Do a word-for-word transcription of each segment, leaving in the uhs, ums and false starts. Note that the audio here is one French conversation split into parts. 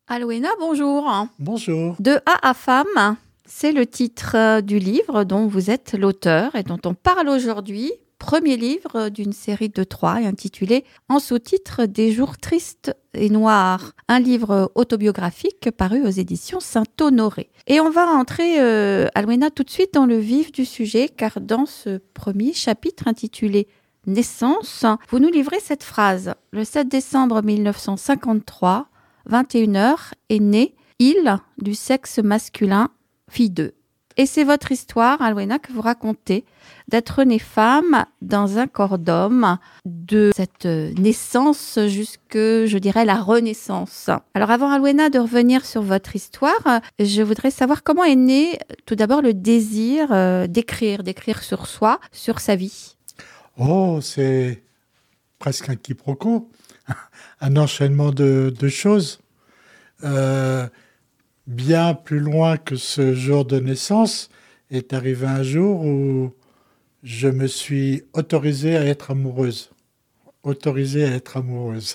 Aloéna, bonjour. Bonjour. De A à Femme, c'est le titre du livre dont vous êtes l'auteur et dont on parle aujourd'hui. Premier livre d'une série de trois intitulé en sous-titre Des jours tristes et noirs. Un livre autobiographique paru aux éditions Saint-Honoré. Et on va entrer, euh, Aloéna, tout de suite dans le vif du sujet, car dans ce premier chapitre intitulé Naissance, vous nous livrez cette phrase. Le sept décembre mille neuf cent cinquante-trois, vingt et une heures, est né il du sexe masculin, fille d'eux. Et c'est votre histoire, Aloéna, que vous racontez, d'être née femme dans un corps d'homme, de cette naissance jusque, je dirais, la renaissance. Alors avant, Aloéna, de revenir sur votre histoire, je voudrais savoir comment est né tout d'abord le désir euh, d'écrire, d'écrire sur soi, sur sa vie. Oh, c'est presque un quiproquo, un enchaînement de, de choses. Euh, bien plus loin que ce jour de naissance est arrivé un jour où je me suis autorisée à être amoureuse. Autorisée à être amoureuse.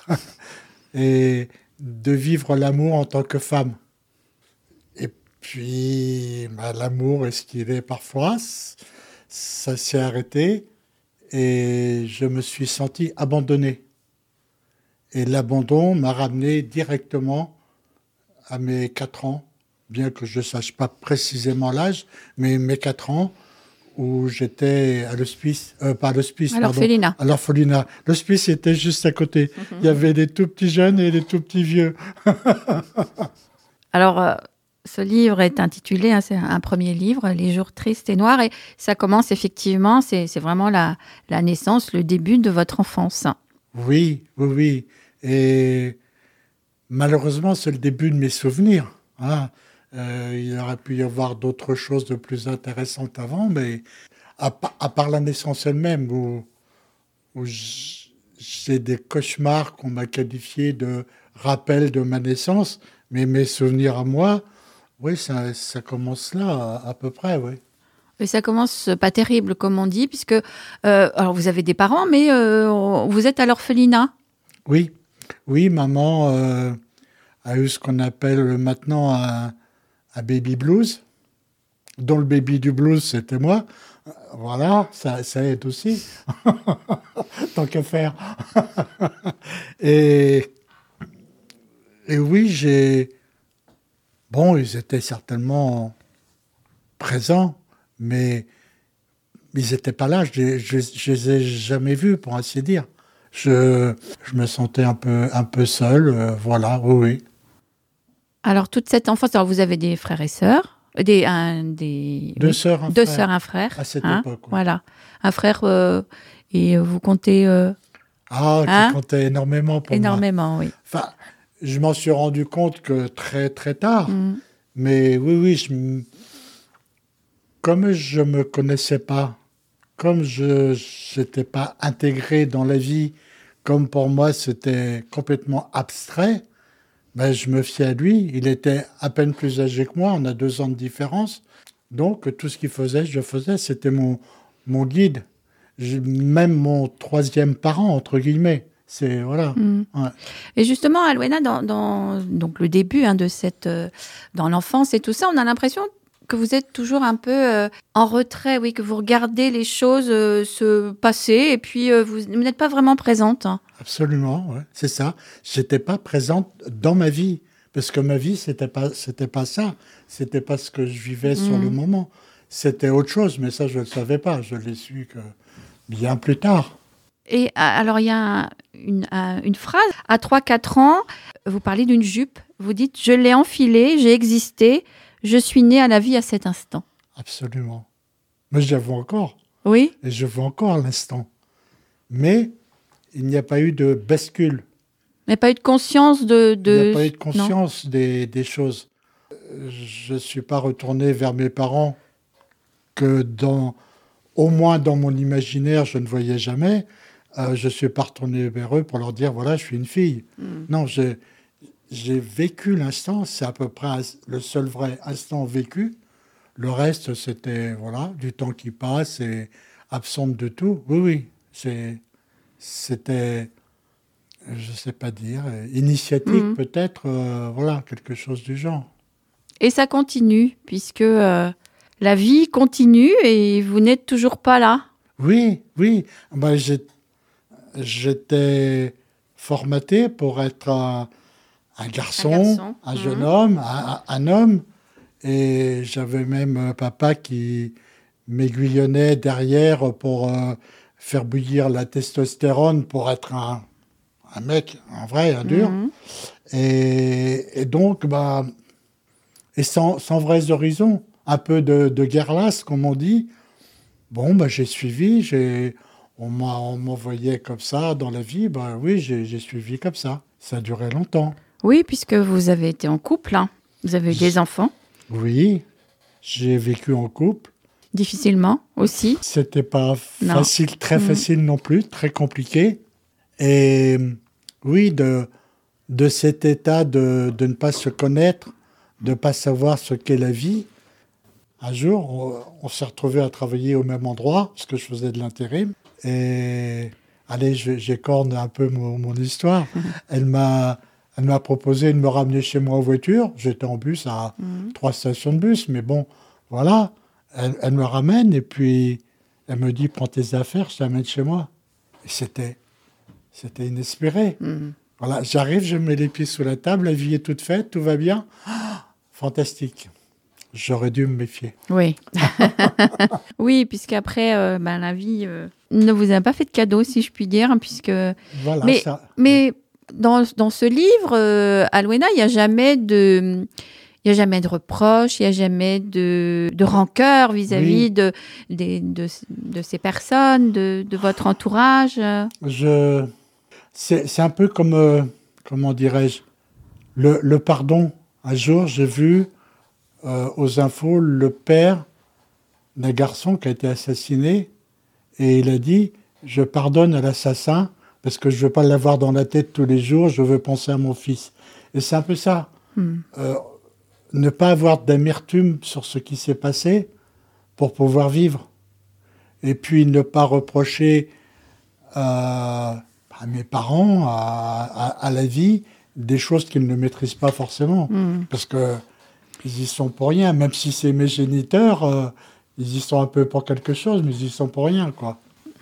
Et de vivre l'amour en tant que femme. Et puis, bah, l'amour est ce qu'il est parfois. Ça s'est arrêté. Et je me suis senti abandonné. Et l'abandon m'a ramené directement à mes quatre ans, bien que je ne sache pas précisément l'âge, mais mes quatre ans, où j'étais à l'hospice, euh, pas à l'hospice, à l'orphelinat. À l'orphelinat. L'hospice était juste à côté. Mm-hmm. Il y avait des tout petits jeunes et des tout petits vieux. Alors, euh, ce livre est intitulé, hein, c'est un premier livre, Les jours tristes et noirs, et ça commence effectivement, c'est, c'est vraiment la, la naissance, le début de votre enfance. Oui, oui, oui. Et malheureusement, c'est le début de mes souvenirs. Hein. Euh, il aurait pu y avoir d'autres choses de plus intéressantes avant, mais à, pa- à part la naissance elle-même, où, où j'ai des cauchemars qu'on m'a qualifiés de rappel de ma naissance, mais mes souvenirs à moi, oui, ça, ça commence là, à, à peu près, oui. Et ça commence pas terrible, comme on dit, puisque euh, alors vous avez des parents, mais euh, vous êtes à l'orphelinat. Oui, oui, maman euh, a eu ce qu'on appelle maintenant un, un baby blues, dont le baby du blues, c'était moi. Voilà, ça, ça aide aussi, tant qu'à faire. et, et oui, j'ai... Bon, ils étaient certainement présents, mais ils n'étaient pas là, je ne les ai jamais vus, pour ainsi dire. Je, je me sentais un peu, un peu seul, euh, voilà, oui, oui. Alors, toute cette enfance, alors vous avez des frères et sœurs, des, un, des deux oui, sœurs, un deux frère. sœurs, un frère. À cette hein, époque, oui. Voilà, un frère, euh, et vous comptez... Euh, ah, hein, qui comptait énormément pour énormément, moi. oui. Enfin, je m'en suis rendu compte que très, très tard. Mm. Mais oui, oui, je, comme je ne me connaissais pas, comme je n'étais pas intégré dans la vie, comme pour moi c'était complètement abstrait, ben je me fiais à lui. Il était à peine plus âgé que moi, on a deux ans de différence. Donc tout ce qu'il faisait, je faisais, c'était mon, mon guide. Je, même mon troisième parent, entre guillemets. C'est, voilà. Mm. Ouais. Et justement, Aloéna, dans, dans donc le début hein, de cette, euh, dans l'enfance et tout ça, on a l'impression que vous êtes toujours un peu euh, en retrait, oui, que vous regardez les choses euh, se passer et puis euh, vous, vous n'êtes pas vraiment présente. Hein. Absolument, ouais, c'est ça. J'étais pas présente dans ma vie parce que ma vie c'était pas c'était pas ça, c'était pas ce que je vivais mmh. sur le moment. C'était autre chose, mais ça je le savais pas. Je l'ai su que bien plus tard. Et alors il y a une, une phrase à trois quatre ans, vous parlez d'une jupe. Vous dites je l'ai enfilée, j'ai existé. Je suis née à la vie à cet instant. Absolument. Mais je la vois encore. Oui. Et je vois encore l'instant. Mais il n'y a pas eu de bascule. Il n'y a pas eu de conscience de... de... Il n'y a pas eu de conscience des, des choses. Je ne suis pas retourné vers mes parents que dans, au moins dans mon imaginaire, je ne voyais jamais. Euh, je ne suis pas retourné vers eux pour leur dire, voilà, je suis une fille. Mm. Non, j'ai... J'ai vécu l'instant, c'est à peu près le seul vrai instant vécu. Le reste, c'était voilà, du temps qui passe et absente de tout. Oui, oui, c'est, c'était je ne sais pas dire, initiatique Mhm. peut-être, euh, voilà, quelque chose du genre. Et ça continue, puisque euh, la vie continue et vous n'êtes toujours pas là. Oui, oui, ben, j'ai- j'étais formaté pour être un, un Un garçon, garçon. un jeune Mhm. homme, un, un- un homme, et j'avais même un papa qui m'aiguillonnait derrière pour euh, faire bouillir la testostérone pour être un, un mec, un vrai, un dur. Mhm. Et, et donc, bah, et sans, sans vrais horizons, un peu de, de guerre-lasse, comme on dit. Bon, bah, j'ai suivi, j'ai, on m'a, on m'envoyait comme ça dans la vie, bah oui, j'ai, j'ai suivi comme ça. Ça a duré longtemps. Oui, puisque vous avez été en couple, hein. Vous avez eu des J- enfants, oui, j'ai vécu en couple. difficilement aussi. C'était pas Non. facile, très Mhm. facile non plus, très compliqué. Et oui, de, de cet état de, de ne pas se connaître, de ne pas savoir ce qu'est la vie. Un jour, on, on s'est retrouvés à travailler au même endroit, parce que je faisais de l'intérim. Et allez, je- j'écorne un peu mon, mon histoire. Elle m'a, elle m'a proposé de me ramener chez moi en voiture. J'étais en bus à Mhm. trois stations de bus, mais bon, voilà. Elle, elle me ramène et puis elle me dit, prends tes affaires, je t'amène chez moi. Et c'était, c'était inespéré. Mhm. Voilà, j'arrive, je mets les pieds sous la table, la vie est toute faite, tout va bien. Fantastique. J'aurais dû me méfier. Oui. Oui, puisqu'après, euh, ben, la vie euh, ne vous a pas fait de cadeau, si je puis dire, hein, puisque... Voilà, Mais, ça. Oui. mais dans, dans ce livre, euh, Alwena, il n'y a jamais de... Il n'y a jamais de reproches, il n'y a jamais de, de rancœur vis-à-vis Oui, de, des- de, de ces personnes, de, de votre entourage. euh. je... c'est, c'est un peu comme, euh, comment dirais-je, le, le pardon. Un jour, j'ai vu euh, aux infos le père d'un garçon qui a été assassiné et il a dit, je pardonne à l'assassin parce que je ne veux pas l'avoir dans la tête tous les jours, je veux penser à mon fils. Et c'est un peu ça. Hmm. Euh, ne pas avoir d'amertume sur ce qui s'est passé pour pouvoir vivre. Et puis ne pas reprocher euh, à mes parents, à, à, à la vie, des choses qu'ils ne maîtrisent pas forcément. Hmm. Parce que ils y sont pour rien. Même si c'est mes géniteurs, euh, ils y sont un peu pour quelque chose, mais ils y sont pour rien, quoi.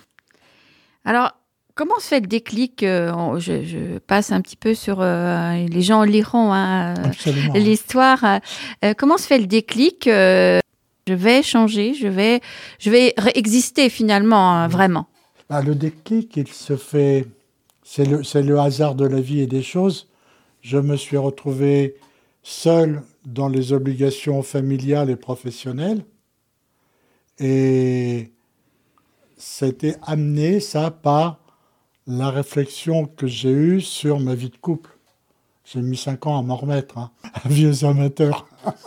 Alors, comment se fait le déclic euh, on- je, je passe un petit peu sur... euh, les gens liront hein, euh, Absolument. l'histoire. euh, euh, comment se fait le déclic euh, Je vais changer, je vais, je vais ré- exister finalement, hein, Oui. vraiment. Ah, le déclic, il se fait... C'est le, c'est le hasard de la vie et des choses. Je me suis retrouvé seul dans les obligations familiales et professionnelles. Et c'était amené, ça, par la réflexion que j'ai eue sur ma vie de couple. J'ai mis cinq ans à m'en remettre, hein, un vieux amateur.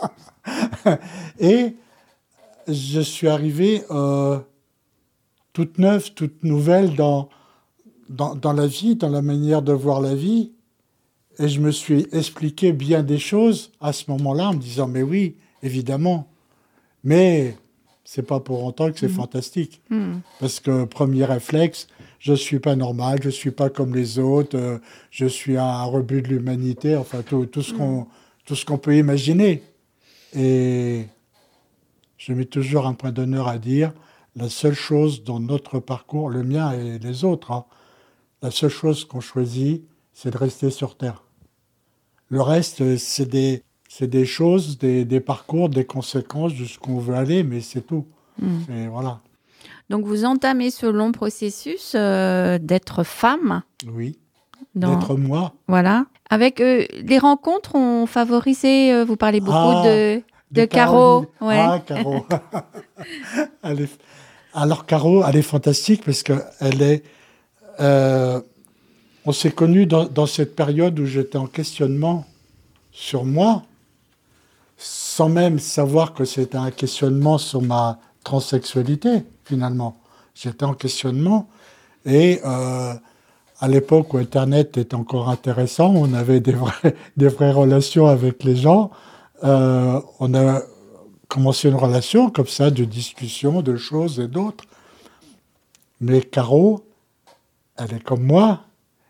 Et je suis arrivé euh, toute neuve, toute nouvelle dans, dans, dans la vie, dans la manière de voir la vie. Et je me suis expliqué bien des choses à ce moment-là en me disant, mais oui, évidemment, mais c'est pas pour autant que c'est Mhm. fantastique. Hmm. Parce que premier réflexe, je suis pas normal, je suis pas comme les autres, euh, je suis un rebut de l'humanité, enfin tout, tout ce qu'on tout ce qu'on peut imaginer. Et je mets toujours un point d'honneur à dire, la seule chose dans notre parcours, le mien et les autres, hein, la seule chose qu'on choisit, c'est de rester sur Terre. Le reste, euh, c'est des, c'est des choses, des, des parcours, des conséquences de ce qu'on veut aller, mais c'est tout. Hmm. Et voilà. Donc, vous entamez ce long processus euh, d'être femme. Oui. Dans, D'être moi. voilà. Avec euh, les rencontres ont favorisé, euh, vous parlez beaucoup Ah, de, de de Caro. Caroline. Ouais. Ah, Caro. Elle est- Alors, Caro, elle est fantastique parce qu'elle est. euh, on s'est connus dans, dans cette période où j'étais en questionnement sur moi, sans même savoir que c'était un questionnement sur ma transsexualité, finalement. J'étais en questionnement et euh, à l'époque où Internet était encore intéressant, on avait des, vrais, des vraies relations avec les gens. Euh, on a commencé une relation comme ça, de discussion, de choses et d'autres. Mais Caro, elle est comme moi,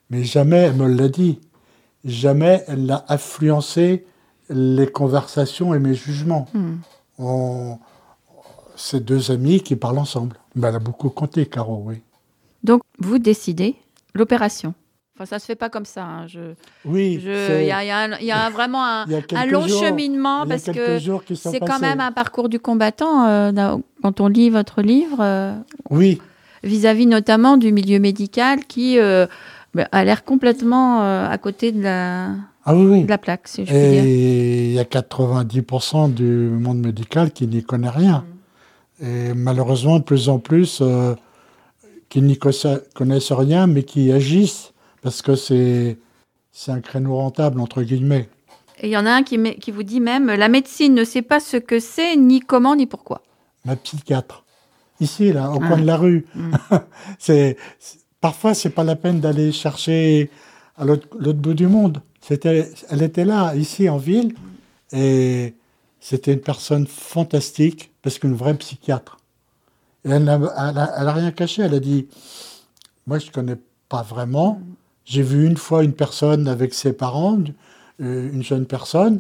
mais jamais elle me l'a dit. Jamais elle n'a influencé les conversations et mes jugements. Mm. On... C'est deux amis qui parlent ensemble. Mais elle a beaucoup compté, Caro, oui. Donc, vous décidez l'opération. Enfin, ça ne se fait pas comme ça. Hein. Je, oui. je, il y a, y a, y a vraiment un, un long jours, cheminement parce que c'est passés. quand même un parcours du combattant euh, quand on lit votre livre. Euh, oui. Vis-à-vis notamment du milieu médical qui euh, a l'air complètement euh, à côté de la, ah, oui, oui. de la plaque, si je puis dire. Et il y a quatre-vingt-dix pour cent du monde médical qui n'y connaît rien. Mmh. Et malheureusement, de plus en plus, euh, qui n'y connaissent rien, mais qui agissent parce que c'est, c'est un créneau rentable, entre guillemets. Et il y en a un qui, qui vous dit même, la médecine ne sait pas ce que c'est, ni comment, ni pourquoi. Ma psychiatre. Ici, là, au ah. coin de la rue. Mmh. c'est, c'est, parfois, c'est pas la peine d'aller chercher à l'autre, l'autre bout du monde. C'était, elle était là, ici, en ville, et c'était une personne fantastique, parce qu'une vraie psychiatre. Et elle n'a, elle a, elle a rien caché, elle a dit, moi, je connais pas vraiment. J'ai vu une fois une personne avec ses parents, une jeune personne,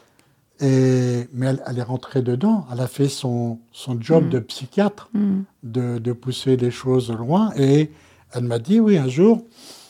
et, mais elle, elle est rentrée dedans. Elle a fait son, son job mmh. de psychiatre, mmh. de, de pousser les choses loin. Et elle m'a dit, oui, un jour,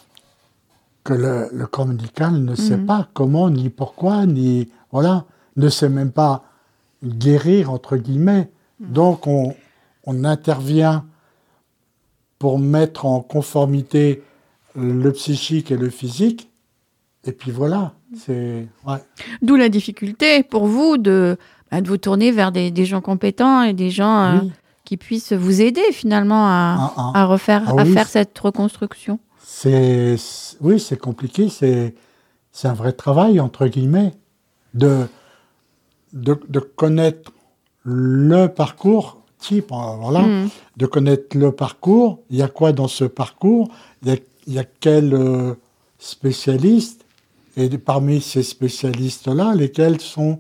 que le, le corps médical ne mmh. sait pas comment, ni pourquoi, ni... Voilà, ne sait même pas guérir, entre guillemets. Mmh. Donc, on, on intervient pour mettre en conformité le psychique et le physique. Et puis voilà, c'est... Ouais. D'où la difficulté pour vous de, bah, de vous tourner vers des, des gens compétents et des gens oui. euh, qui puissent vous aider finalement à, ah, ah. à, refaire, ah, à oui, faire cette reconstruction. C'est, c'est, oui, c'est compliqué, c'est, c'est un vrai travail, entre guillemets, de, de, de connaître le parcours type, voilà, mmh. de connaître le parcours, il y a quoi dans ce parcours, il y a, il y a quel euh, spécialiste. Et parmi ces spécialistes-là, lesquels sont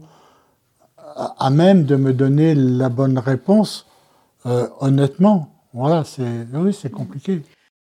à même de me donner la bonne réponse, euh, honnêtement. Voilà, c'est, oui, c'est compliqué.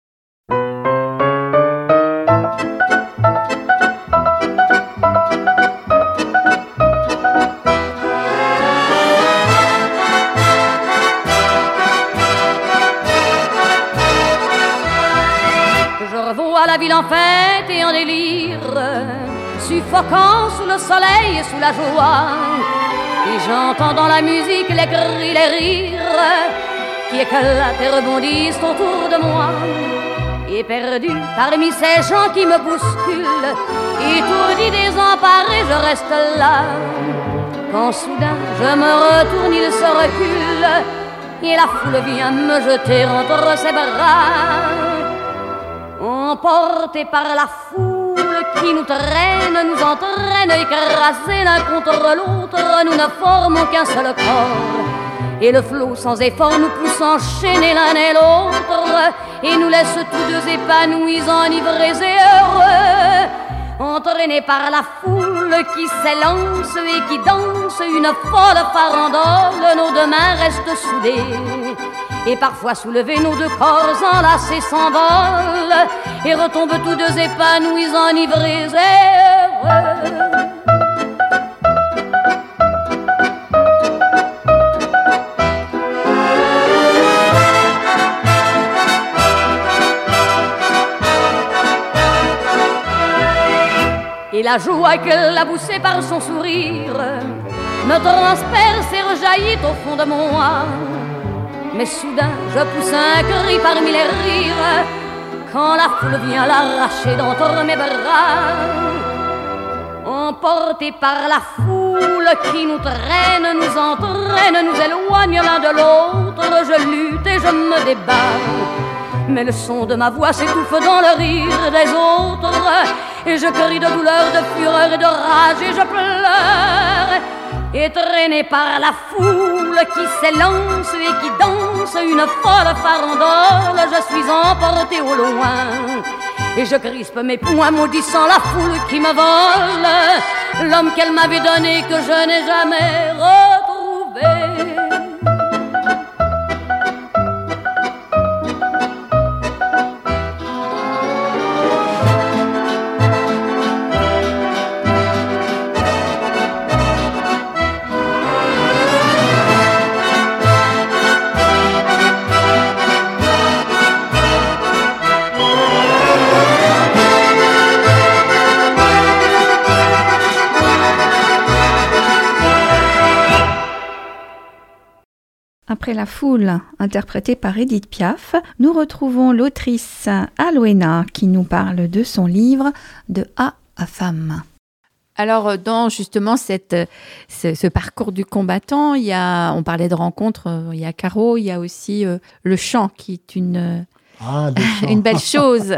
Je revois la ville en fête et en délire, suffoquant sous le soleil et sous la joie. Et j'entends dans la musique les cris, les rires qui éclatent et rebondissent autour de moi. Et perdu parmi ces gens qui me bousculent, étourdi, désemparé, je reste là. Quand soudain je me retourne, il se recule, et la foule vient me jeter entre ses bras. Emportés par la foule qui nous traîne, nous entraîne, écrasés l'un contre l'autre, nous ne formons qu'un seul corps. Et le flot sans effort nous pousse enchaîner l'un et l'autre, et nous laisse tous deux épanouis, enivrés et heureux. Entraînés par la foule qui s'élance et qui danse une folle farandole, nos deux mains restent soudées. Et parfois soulevés, nos deux corps enlacés s'envolent et retombent tous deux épanouis, enivrés et heureux. Et la joie qu'elle a poussée par son sourire me transperce et rejaillit au fond de mon âme. Mais soudain je pousse un cri parmi les rires quand la foule vient l'arracher d'entre mes bras. Emportés par la foule qui nous traîne, nous entraîne, nous éloigne l'un de l'autre, je lutte et je me débat. Mais le son de ma voix s'étouffe dans le rire des autres, et je crie de douleur, de fureur et de rage, et je pleure. Et traîné par la foule qui s'élance et qui danse une folle farandole, je suis emporté au loin. Et je crispe mes poings maudissant la foule qui me vole l'homme qu'elle m'avait donné, que je n'ai jamais retrouvé. Après La Foule, interprétée par Édith Piaf, nous retrouvons l'autrice Alwena qui nous parle de son livre « De A à Femme ». Alors, dans justement cette, ce, ce parcours du combattant, il y a, on parlait de rencontres, il y a Caro, il y a aussi euh, le chant qui est une, ah, une belle chose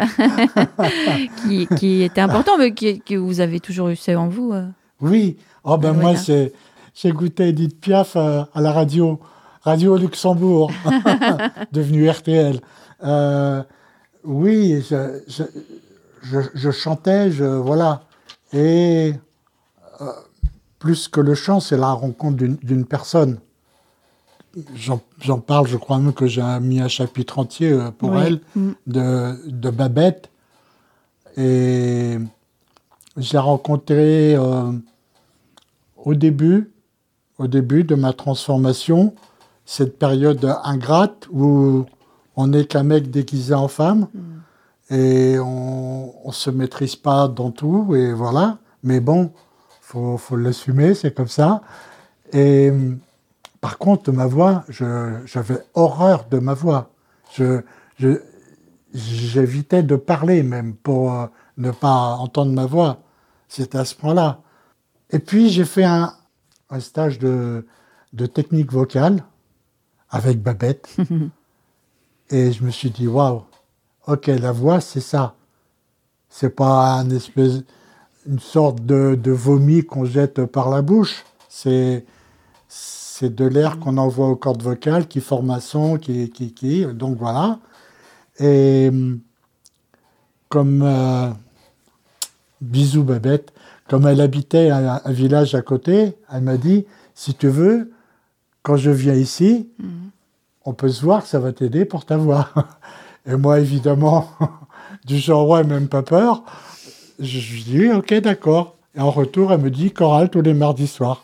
qui, qui était important, mais qui, que vous avez toujours eu ça en vous. Euh, oui, oh ben Alwena. moi, c'est, j'ai goûté Édith Piaf euh, à la radio. Radio Luxembourg, devenue R T L. Euh, oui, je, je, je, je chantais, je, voilà. Et euh, plus que le chant, c'est la rencontre d'une, d'une personne. J'en, j'en parle, je crois même que j'ai mis un chapitre entier pour oui. elle, mm. de, de Babette. Et j'ai rencontré euh, au début, au début de ma transformation, cette période ingrate où on n'est qu'un mec déguisé en femme mmh. et on ne se maîtrise pas dans tout, et voilà. Mais bon, il faut, faut l'assumer, c'est comme ça. Et par contre, ma voix, je, j'avais horreur de ma voix. Je, je, j'évitais de parler même pour euh, ne pas entendre ma voix. C'était à ce point-là. Et puis, j'ai fait un, un stage de, de technique vocale avec Babette. Et je me suis dit, waouh, ok, la voix, c'est ça. C'est pas un espèce, une sorte de, de vomi qu'on jette par la bouche. C'est, c'est de l'air qu'on envoie aux cordes vocales qui forme un son, qui, qui, qui. Donc voilà. Et comme, euh, bisous Babette, comme elle habitait un, un village à côté, elle m'a dit, si tu veux, quand je viens ici, mmh. on peut se voir, ça va t'aider pour ta voix. Et moi, évidemment, du genre, ouais, même pas peur, je, je dis, ok, d'accord. Et en retour, elle me dit, chorale tous les mardis soirs.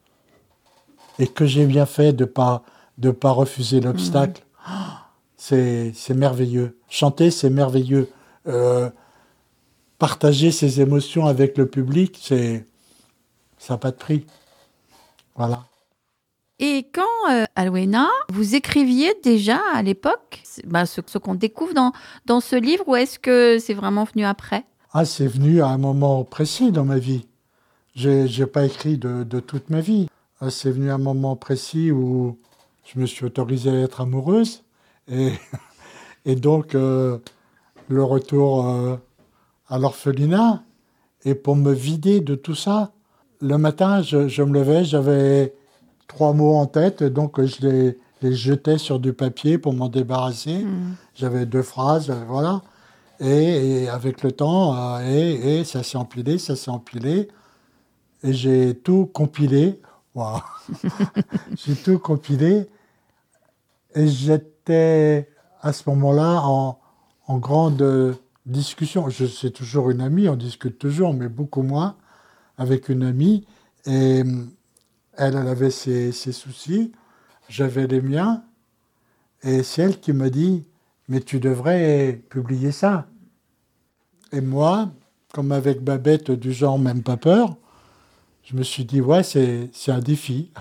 Et que j'ai bien fait de ne pas, de pas refuser l'obstacle. Mmh. C'est, c'est merveilleux. Chanter, c'est merveilleux. Euh, partager ses émotions avec le public, c'est, ça n'a pas de prix. Voilà. Et quand, euh, Alwena, vous écriviez déjà à l'époque, bah, ce, ce qu'on découvre dans, dans ce livre, ou est-ce que c'est vraiment venu après ? Ah, c'est venu à un moment précis dans ma vie. Je n'ai pas écrit de, de toute ma vie. Ah, c'est venu à un moment précis où je me suis autorisé à être amoureuse. Et, et donc, euh, le retour euh, à l'orphelinat. Et pour me vider de tout ça, le matin, je, je me levais, j'avais trois mots en tête, donc je les, les jetais sur du papier pour m'en débarrasser. Mmh. J'avais deux phrases, voilà. Et, et avec le temps, euh, et, et ça s'est empilé, ça s'est empilé. Et j'ai tout compilé. Wow. J'ai tout compilé. Et j'étais à ce moment-là en, en grande discussion. Je, c'est toujours une amie, on discute toujours, mais beaucoup moins, avec une amie. Et elle, elle avait ses, ses soucis, j'avais les miens. Et c'est elle qui m'a dit, mais tu devrais publier ça. Et moi, comme avec Babette du genre même pas peur, je me suis dit, ouais, c'est, c'est un défi.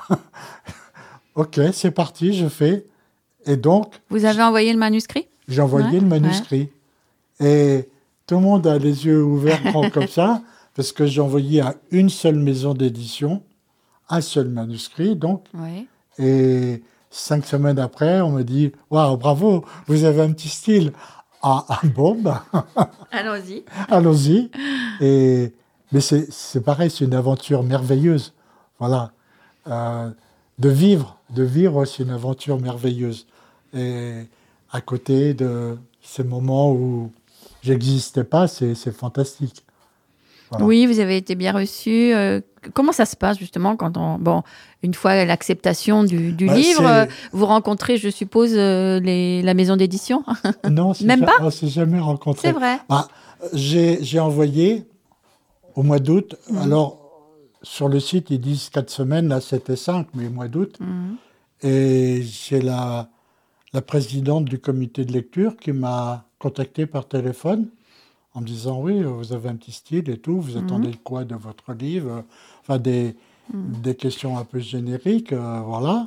Ok, c'est parti, je fais. Et donc... Vous avez envoyé le manuscrit ? J'ai envoyé ouais, le manuscrit. Ouais. Et tout le monde a les yeux ouverts grands comme ça, parce que j'ai envoyé à une seule maison d'édition, un seul manuscrit, donc. Ouais. Et cinq semaines après, on me dit, waouh, bravo, vous avez un petit style. Ah, ah bon, bah. Allons-y. Allons-y. Et, mais c'est, c'est pareil, c'est une aventure merveilleuse. Voilà. Euh, de vivre, de vivre, c'est une aventure merveilleuse. Et à côté de ces moments où j'existais pas, c'est, c'est fantastique. Voilà. Oui, vous avez été bien reçu. Euh, comment ça se passe justement quand on, bon, une fois l'acceptation du, du bah, livre, euh, vous rencontrez, je suppose, euh, les, la maison d'édition ? Non, même ja- pas. On s'est jamais rencontré. C'est vrai. Bah, j'ai, j'ai envoyé au mois d'août. Mmh. Alors sur le site ils disent quatre semaines, là c'était cinq, mais au mois d'août. Mmh. Et j'ai la la présidente du comité de lecture qui m'a contacté par téléphone en me disant, oui, vous avez un petit style et tout, vous attendez mmh. quoi de votre livre ? Enfin, des, mmh. des questions un peu génériques, euh, voilà.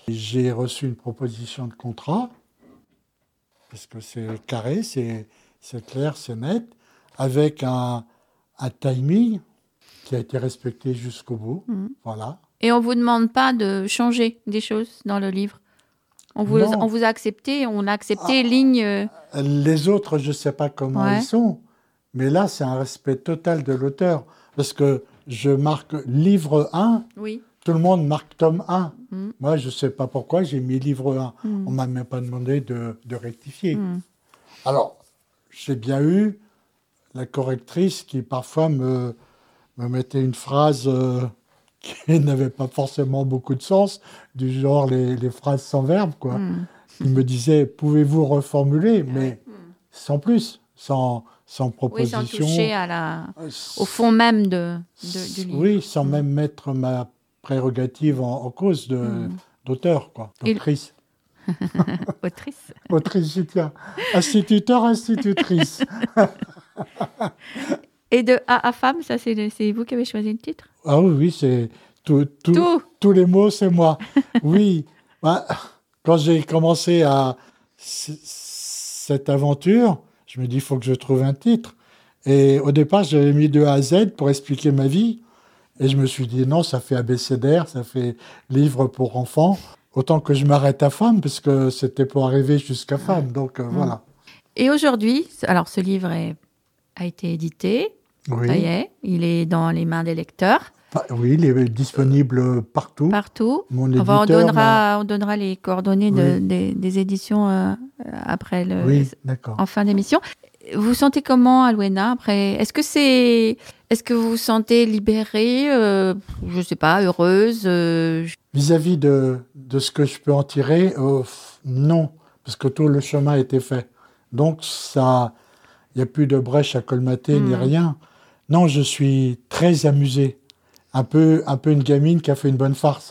J'ai reçu une proposition de contrat, parce que c'est carré, c'est, c'est clair, c'est net, avec un, un timing qui a été respecté jusqu'au bout. Mmh. Voilà. Et on ne vous demande pas de changer des choses dans le livre? On vous, on vous a accepté, on a accepté ah, ligne... Euh... Les autres, je ne sais pas comment ouais. ils sont, mais là, c'est un respect total de l'auteur. Parce que je marque livre un, oui. Tout le monde marque tome un. Mm. Moi, je ne sais pas pourquoi, j'ai mis livre un. Mm. On ne m'a même pas demandé de, de rectifier. Mm. Alors, j'ai bien eu la correctrice qui, parfois, me, me mettait une phrase... Euh, qui n'avait pas forcément beaucoup de sens, du genre les, les phrases sans verbe, quoi. Mm. Il me disait, pouvez-vous reformuler, mais mm. sans plus, sans, sans proposition. Oui, sans toucher à la, au fond même de, de, du livre. Oui, sans mm. même mettre ma prérogative en, en cause de, mm. d'auteur, quoi. Autrice. Autrice. Autrice, j'y tiens. Instituteur, institutrice. Et de A à femme, ça, c'est, c'est vous qui avez choisi le titre? Ah oui, oui, c'est tout, tout, tout. Tous les mots, c'est moi. Oui, bah, quand j'ai commencé à c- cette aventure, je me dis, il faut que je trouve un titre. Et au départ, j'avais mis de A à Z pour expliquer ma vie. Et je me suis dit, non, ça fait abécédaire, ça fait livre pour enfants. Autant que je m'arrête à femme, parce que c'était pour arriver jusqu'à femme. Donc, euh, mmh. voilà. Et aujourd'hui, alors ce livre est, a été édité. Oui. Ça y est, il est dans les mains des lecteurs. Ah, oui, il est disponible partout. Partout. Mon éditeur, enfin, on, donnera, on donnera les coordonnées de, oui. des, des éditions euh, après le, oui, d'accord. en fin d'émission. Vous vous sentez comment, Alwena, après? Est-ce que c'est, est-ce que vous vous sentez libérée, euh, je ne sais pas, heureuse euh... Vis-à-vis de, de ce que je peux en tirer, euh, non, parce que tout le chemin a été fait. Donc, ça, il n'y a plus de brèche à colmater mmh. ni rien. Non, je suis très amusé. Un peu, un peu une gamine qui a fait une bonne farce.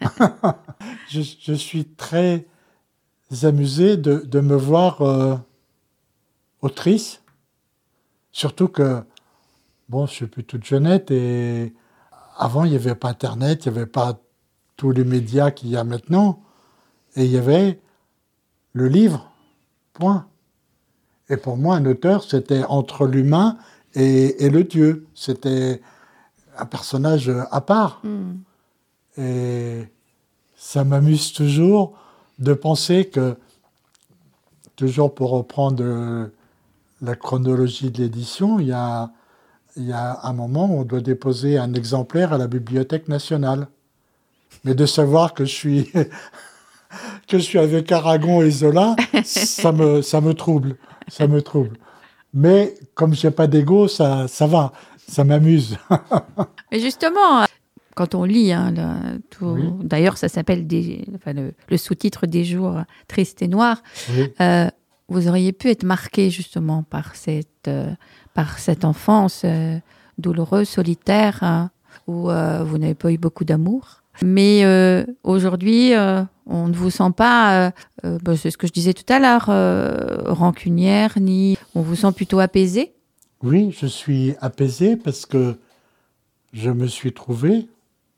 je, je suis très amusé de, de me voir euh, autrice. Surtout que, bon, je suis plus toute jeunette et avant, il n'y avait pas Internet, il n'y avait pas tous les médias qu'il y a maintenant. Et il y avait le livre, point. Et pour moi, un auteur, c'était entre l'humain et, et le Dieu. C'était un personnage à part. Mm. Et ça m'amuse toujours de penser que, toujours pour reprendre la chronologie de l'édition, il y a, il y a un moment où on doit déposer un exemplaire à la Bibliothèque nationale. Mais de savoir que je suis, que je suis avec Aragon et Zola, ça me, ça me trouble. Ça me trouble. Mais comme je n'ai pas d'ego, ça, ça va. Ça m'amuse. Mais justement, quand on lit, hein, le, tout, oui. d'ailleurs, ça s'appelle des, enfin, le, le sous-titre des jours tristes et noirs. Oui. Euh, vous auriez pu être marqué justement par cette, euh, par cette enfance euh, douloureuse, solitaire, hein, où euh, vous n'avez pas eu beaucoup d'amour. Mais euh, aujourd'hui, euh, on ne vous sent pas, euh, euh, bah, c'est ce que je disais tout à l'heure, euh, rancunière, ni on vous sent plutôt apaisé. Oui, je suis apaisé parce que je me suis trouvé.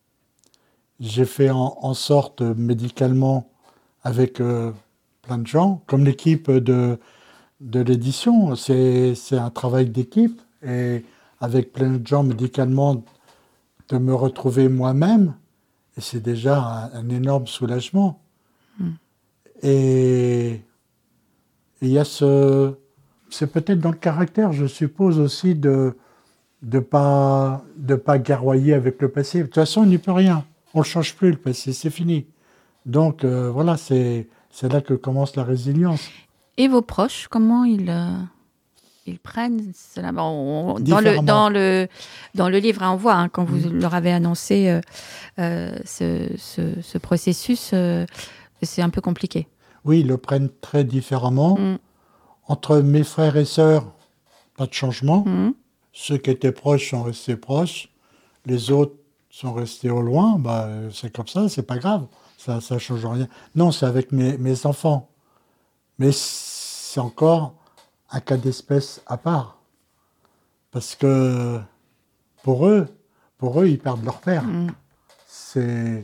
J'ai fait en, en sorte médicalement avec euh, plein de gens, comme l'équipe de, de l'édition. C'est, c'est un travail d'équipe et avec plein de gens médicalement, de me retrouver moi-même. Et c'est déjà un, un énorme soulagement. Mmh. Et il y a ce... C'est peut-être dans le caractère, je suppose, aussi de ne pas, de pas garroyer avec le passé. De toute façon, il n'y peut rien. On ne change plus, le passé, c'est fini. Donc, euh, voilà, c'est, c'est là que commence la résilience. Et vos proches, comment ils, euh, ils prennent cela? Bon, on, dans, le, dans, le, dans le livre, hein, on voit, hein, quand vous mmh. leur avez annoncé euh, euh, ce, ce, ce processus, euh, c'est un peu compliqué. Oui, ils le prennent très différemment. Mmh. Entre mes frères et sœurs, pas de changement. Mmh. Ceux qui étaient proches sont restés proches. Les autres sont restés au loin. Bah, c'est comme ça, c'est pas grave. Ça ne change rien. Non, c'est avec mes, mes enfants. Mais c'est encore un cas d'espèce à part. Parce que pour eux, pour eux, ils perdent leur père. Mmh. C'est,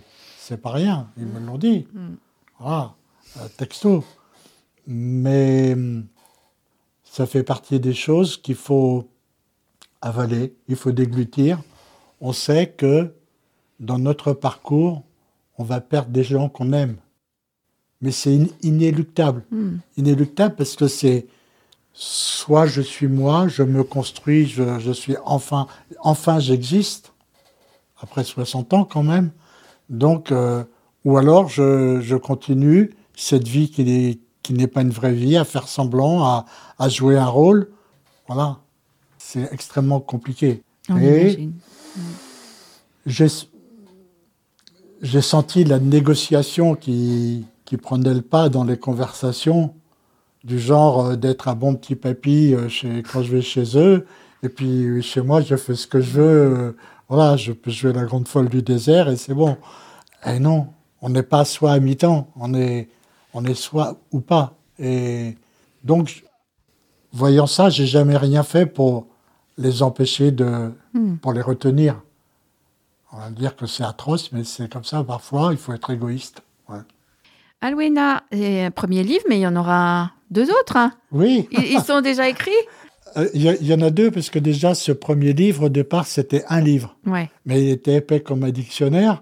c'est pas rien, ils me l'ont dit. Mm. Voilà, euh, texto. Mais ça fait partie des choses qu'il faut avaler, il faut déglutir. On sait que dans notre parcours, on va perdre des gens qu'on aime. Mais c'est in- inéluctable. Mm. Inéluctable parce que c'est soit je suis moi, je me construis, je, je suis enfin, enfin j'existe, après soixante ans quand même. Donc, euh, ou alors je, je continue cette vie qui n'est, qui n'est pas une vraie vie, à faire semblant, à, à jouer un rôle. Voilà. C'est extrêmement compliqué. On Et imagine. j'ai, j'ai senti la négociation qui, qui prenait le pas dans les conversations, du genre euh, d'être un bon petit papy euh, chez, quand je vais chez eux, et puis euh, chez moi, je fais ce que je veux. Euh, voilà, je peux jouer la grande folle du désert et c'est bon. Et non, on n'est pas soit à mi-temps, on est, on est soit ou pas. Et donc, voyant ça, j'ai jamais rien fait pour les empêcher de, Mm. pour les retenir. On va dire que c'est atroce, mais c'est comme ça parfois, il faut être égoïste. Ouais. Alwena, c'est un premier livre, mais il y en aura deux autres. Hein. Oui, Ils, ils sont déjà écrits? euh, il y, y en a deux, parce que déjà, ce premier livre, au départ, c'était un livre. Ouais. Mais il était épais comme un dictionnaire.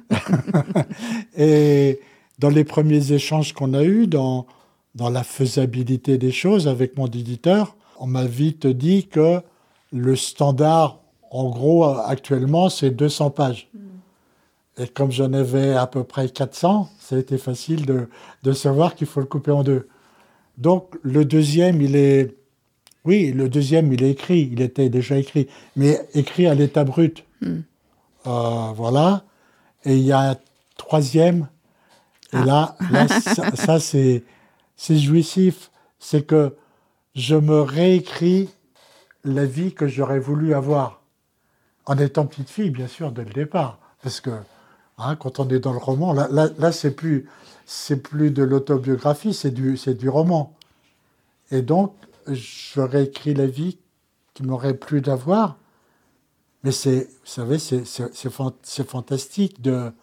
Et dans les premiers échanges qu'on a eus, dans, dans la faisabilité des choses avec mon éditeur, on m'a vite dit que le standard, en gros, actuellement, c'est deux cents pages. Et comme j'en avais à peu près quatre cents, ça a été facile de, de savoir qu'il faut le couper en deux. Donc, le deuxième, il est... Oui, le deuxième, il est écrit. Il était déjà écrit. Mais écrit à l'état brut. Mm. Euh, voilà. Et il y a un troisième. Et Ah. là, là ça, ça c'est, c'est jouissif. C'est que je me réécris la vie que j'aurais voulu avoir. En étant petite fille, bien sûr, dès le départ. Parce que hein, quand on est dans le roman, là, là, là c'est plus, c'est plus de l'autobiographie, c'est du, c'est du roman. Et donc, j'aurais écrit la vie qui m'aurait plu d'avoir. Mais c'est, vous savez, c'est, c'est, c'est, fan- c'est fantastique de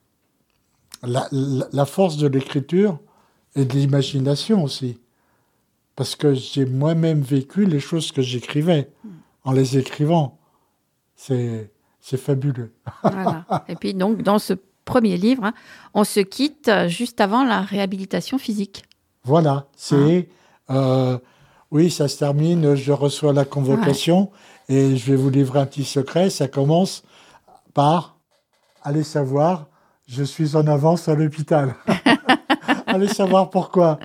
la, la, la force de l'écriture et de l'imagination aussi. Parce que j'ai moi-même vécu les choses que j'écrivais en les écrivant. C'est, c'est fabuleux. Voilà. Et puis, donc, dans ce premier livre, hein, on se quitte juste avant la réhabilitation physique. Voilà, c'est... Euh, oui, ça se termine, je reçois la convocation et je vais vous livrer un petit secret. Ça commence par, allez savoir, je suis en avance à l'hôpital. Allez savoir pourquoi.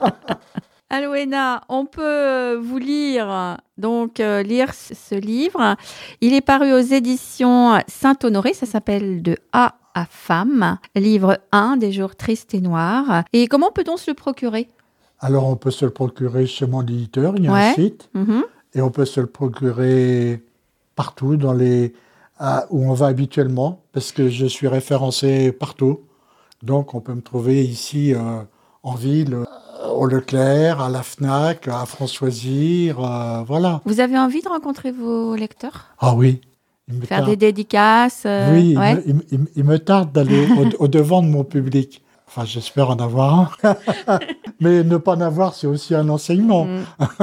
Alwena, on peut vous lire, donc euh, lire ce ce livre. Il est paru aux éditions Saint-Honoré, ça s'appelle De A à Femme, livre un des jours tristes et noirs. Et comment peut-on se le procurer? Alors, on peut se le procurer chez mon éditeur, il y a Ouais. un site, Mhm. et on peut se le procurer partout dans les, à- où on va habituellement, parce que je suis référencé partout. Donc, on peut me trouver ici euh, en ville, euh, au Leclerc, à la Fnac, à Françoisire, euh, voilà. Vous avez envie de rencontrer vos lecteurs? Ah oui, il me Faire tarde, des dédicaces euh, oui, il ouais. me- il, me- il me- il me tarde d'aller au, au devant de mon public. Enfin, j'espère en avoir un. Mais ne pas en avoir, c'est aussi un enseignement. Mm.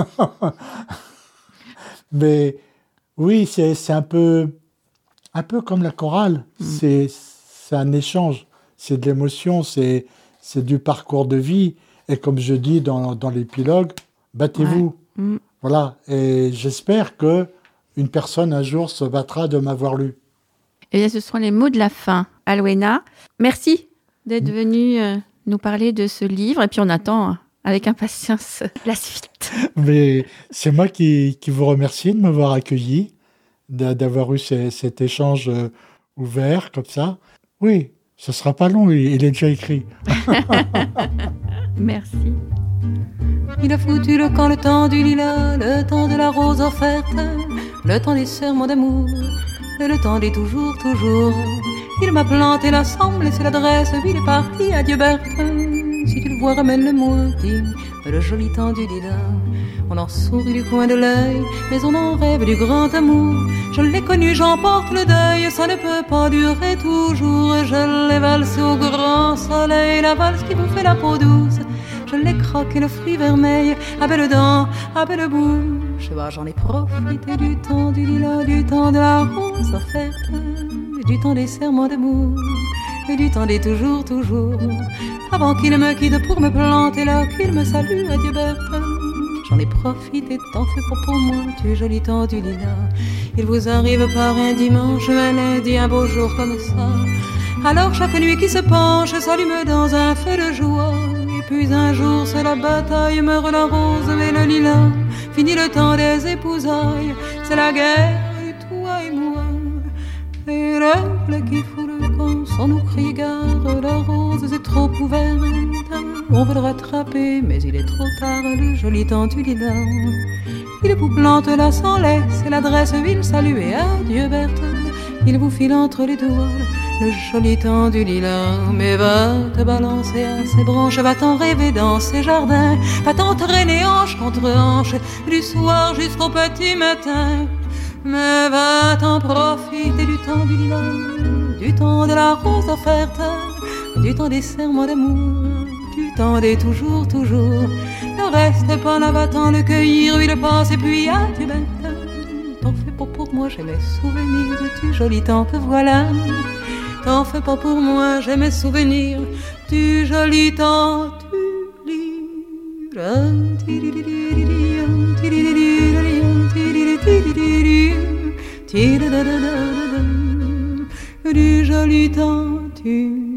Mais oui, c'est, c'est un peu, un peu comme la chorale. Mm. C'est, c'est un échange, c'est de l'émotion, c'est, c'est du parcours de vie. Et comme je dis dans, dans l'épilogue, battez-vous. Mm. Voilà. Et j'espère que une personne un jour se battra de m'avoir lu. Eh bien, ce seront les mots de la fin. Alwena, merci d'être Mm. venu euh, nous parler de ce livre. Et puis, on attend euh, avec impatience la suite. Mais c'est moi qui, qui vous remercie de m'avoir accueilli, d'a- d'avoir eu ces- cet échange euh, ouvert comme ça. Oui, ce ne sera pas long, il, il est déjà écrit. Merci. Il a foutu le camp, le temps du lilas, le temps de la rose offerte, le temps des serments d'amour, et le temps des toujours, toujours. Il m'a planté l'ensemble, laissé l'adresse, il est parti, adieu Berthe. Si tu le vois, ramène-le-moi, dit le joli temps du lilas. On en sourit du coin de l'œil, mais on en rêve du grand amour. Je l'ai connu, j'emporte le deuil, ça ne peut pas durer toujours. Je l'ai valsé au grand soleil, la valse qui vous fait la peau douce. Je l'ai croqué le fruit vermeil, à belles dents, à belle bouche. Bah, j'en ai profité du temps du lilas, du temps de la rose offerte, du temps des serments d'amour, et du temps des toujours, toujours. Avant qu'il me quitte pour me planter là, qu'il me salue, adieu Berthe. J'en ai profité, t'en fais pas pour moi, tu joli temps du lilas. Il vous arrive par un dimanche, un lundi, un beau jour comme ça. Alors chaque nuit qui se penche s'allume dans un feu de joie. Et puis un jour c'est la bataille, meurt la rose et le lilas. Fini le temps des épousailles, c'est la guerre, et toi et moi. Et l'aigle qui fout le camp sans nous crier gare, la rose est trop ouverte. On veut le rattraper, mais il est trop tard, le joli temps du lilas. Il vous plante là sans laisse, et l'adresse ville salue et adieu Berthe. Il vous file entre les doigts le joli temps du lilas. Mais va te balancer à ses branches, va t'en rêver dans ses jardins, va t'entraîner hanche contre hanche, du soir jusqu'au petit matin. Mais va t'en profiter du temps du lilas, du temps de la rose offerte, du temps des serments d'amour, du temps des toujours, toujours. Ne reste pas là, va-t'en le cueillir, il passe et puis adieu Berthe. T'en fais pas pour moi, j'ai mes souvenirs du joli temps que voilà. T'en fais pas pour moi, j'ai mes souvenirs du joli temps du lilas. Du joli temps du